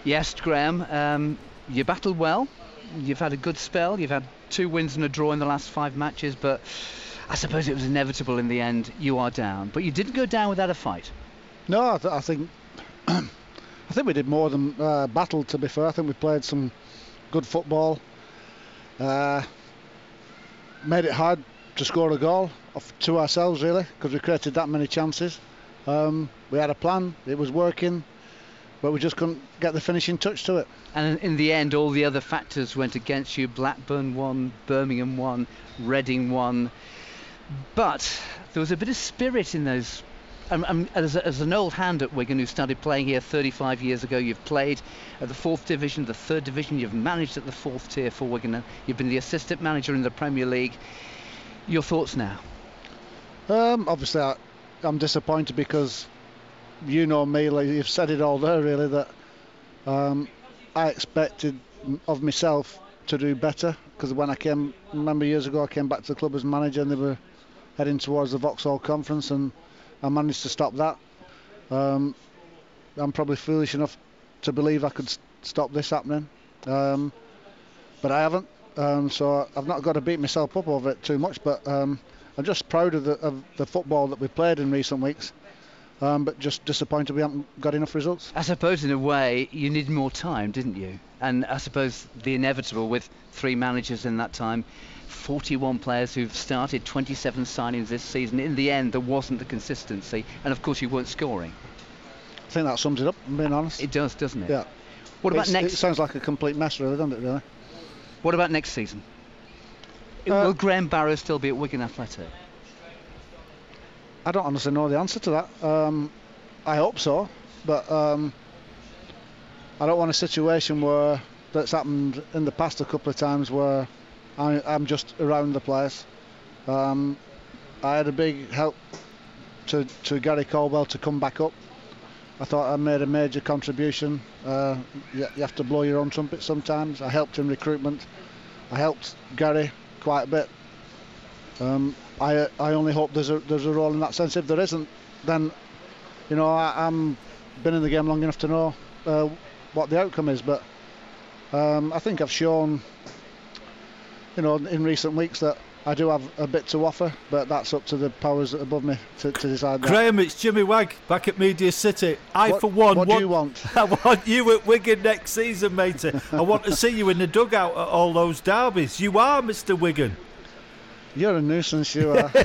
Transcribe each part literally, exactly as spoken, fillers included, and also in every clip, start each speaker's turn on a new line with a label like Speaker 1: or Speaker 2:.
Speaker 1: Yes, Graham, um, you battled well. You've had a good spell. You've had two wins and a draw in the last five matches, but I suppose it was inevitable in the end. You are down, but you didn't go down without a fight.
Speaker 2: No, I, th- I think I think we did more than uh, battle. To be fair, I think we played some good football. Uh, made it hard to score a goal off to ourselves, really, because we created that many chances. Um, we had a plan. It was working. But we just couldn't get the finishing touch to it.
Speaker 1: And in the end, all the other factors went against you. Blackburn won, Birmingham won, Reading won. But there was a bit of spirit in those. Um, um, as, a, as an old hand at Wigan who started playing here thirty-five years ago, you've played at the fourth division, the third division, you've managed at the fourth tier for Wigan, you've been the assistant manager in the Premier League. Your thoughts now?
Speaker 2: Um, obviously, I, I'm disappointed because you know me, like you've said it all there, really, that um, I expected of myself to do better, because when I came, remember years ago, I came back to the club as manager and they were heading towards the Vauxhall Conference and I managed to stop that. Um, I'm probably foolish enough to believe I could stop this happening, um, but I haven't, um, so I've not got to beat myself up over it too much, but um, I'm just proud of the, of the football that we've played in recent weeks. Um, but just disappointed we haven't got enough results.
Speaker 1: I suppose in a way you needed more time, didn't you? And I suppose the inevitable with three managers in that time, forty-one players who've started, twenty-seven signings this season. In the end, there wasn't the consistency, and of course you weren't scoring.
Speaker 2: I think that sums it up, I'm being honest.
Speaker 1: It does, doesn't it?
Speaker 2: Yeah.
Speaker 1: What about
Speaker 2: it's,
Speaker 1: next?
Speaker 2: It sounds like a complete mess, really, doesn't it? Really.
Speaker 1: What about next season?
Speaker 2: Uh,
Speaker 1: Will Graham Barrow still be at Wigan Athletic?
Speaker 2: I don't honestly know the answer to that. Um, I hope so, but um, I don't want a situation where that's happened in the past a couple of times where I, I'm just around the place. Um, I had a big help to, to Gary Caldwell to come back up. I thought I made a major contribution. Uh, you, you have to blow your own trumpet sometimes. I helped in recruitment. I helped Gary quite a bit. Um, I I only hope there's a there's a role in that sense. If there isn't, then you know I, I'm been in the game long enough to know uh, what the outcome is. But um, I think I've shown, you know, in recent weeks that I do have a bit to offer. But that's up to the powers above me to, to decide that.
Speaker 3: Graham, it's Jimmy Wagg back at Media City. I
Speaker 2: what,
Speaker 3: for one
Speaker 2: what
Speaker 3: want,
Speaker 2: do you want?
Speaker 3: I want you at Wigan next season, matey. I want to see you in the dugout at all those derbies. You are Mister Wigan.
Speaker 2: You're a nuisance, you are.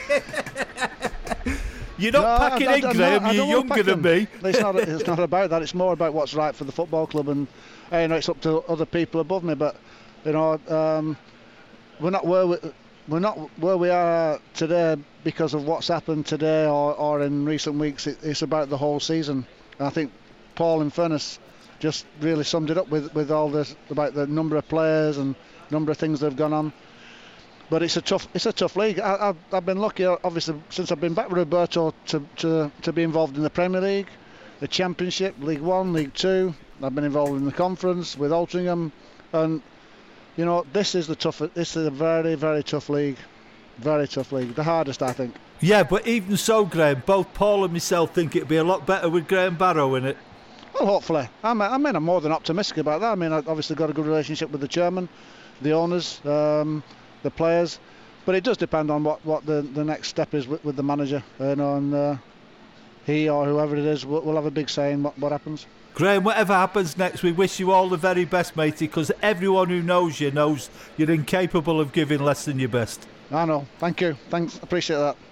Speaker 3: You're not
Speaker 2: no,
Speaker 3: packing
Speaker 2: I, I,
Speaker 3: in,
Speaker 2: I,
Speaker 3: Graham.
Speaker 2: I, I
Speaker 3: You're younger than me.
Speaker 2: It's not. It's not about that. It's more about what's right for the football club, and you know, it's up to other people above me. But you know, um, we're not where we, we're not where we are today because of what's happened today or, or in recent weeks. It, it's about the whole season. And I think Paul, in fairness, just really summed it up with with all this about the number of players and number of things that have gone on. But it's a tough, it's a tough league. I, I've, I've been lucky, obviously, since I've been back with Roberto to, to, to be involved in the Premier League, the Championship, League One, League Two. I've been involved in the Conference with Altrincham, and you know this is the tough. This is a very, very tough league, very tough league. The hardest, I think.
Speaker 3: Yeah, but even so, Graham, both Paul and myself think it'd be a lot better with Graham Barrow in it.
Speaker 2: Well, hopefully. I mean, I mean, I'm more than optimistic about that. I mean, I've obviously got a good relationship with the chairman, the owners. Um, the players, but it does depend on what, what the, the next step is with, with the manager, you know, and uh, he or whoever it is will, will have a big say in what, what happens.
Speaker 3: Graham, whatever happens next, we wish you all the very best, matey, because everyone who knows you knows you're incapable of giving less than your best.
Speaker 2: I know. Thank you. Thanks. Appreciate that.